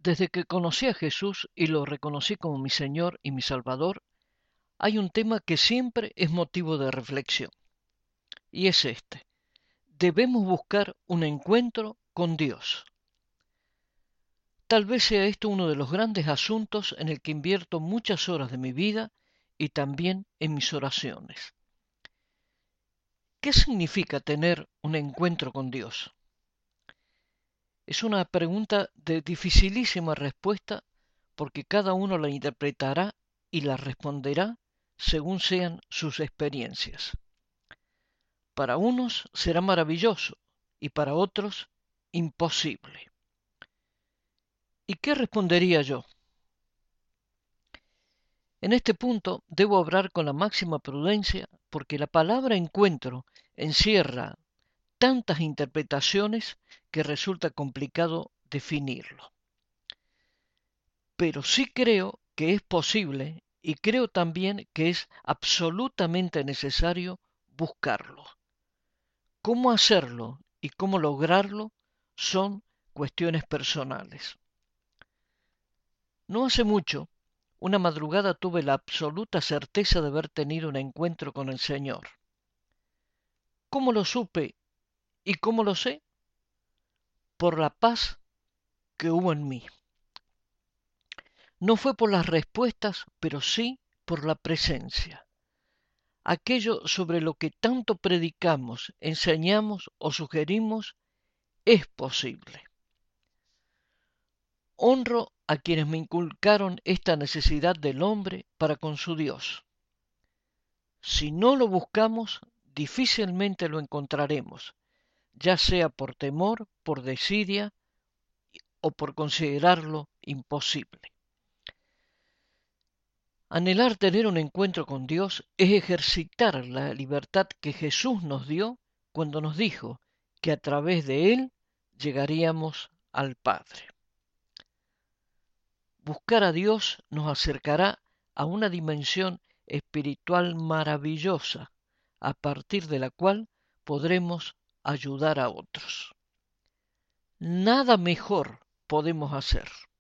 Desde que conocí a Jesús y lo reconocí como mi Señor y mi Salvador, hay un tema que siempre es motivo de reflexión, y es este. Debemos buscar un encuentro con Dios. Tal vez sea esto uno de los grandes asuntos en el que invierto muchas horas de mi vida y también en mis oraciones. ¿Qué significa tener un encuentro con Dios? Es una pregunta de dificilísima respuesta porque cada uno la interpretará y la responderá según sean sus experiencias. Para unos será maravilloso y para otros imposible. ¿Y qué respondería yo? En este punto debo obrar con la máxima prudencia porque la palabra encuentro encierra tantas interpretaciones que resulta complicado definirlo. Pero sí creo que es posible y creo también que es absolutamente necesario buscarlo. Cómo hacerlo y cómo lograrlo son cuestiones personales. No hace mucho, una madrugada tuve la absoluta certeza de haber tenido un encuentro con el Señor. ¿Cómo lo supe y cómo lo sé? Por la paz que hubo en mí. No fue por las respuestas, pero sí por la presencia. Aquello sobre lo que tanto predicamos, enseñamos o sugerimos es posible. Honro a quienes me inculcaron esta necesidad del hombre para con su Dios. Si no lo buscamos, difícilmente lo encontraremos, ya sea por temor, por desidia o por considerarlo imposible. Anhelar tener un encuentro con Dios es ejercitar la libertad que Jesús nos dio cuando nos dijo que a través de Él llegaríamos al Padre. Buscar a Dios nos acercará a una dimensión espiritual maravillosa, a partir de la cual podremos ayudar a otros. Nada mejor podemos hacer.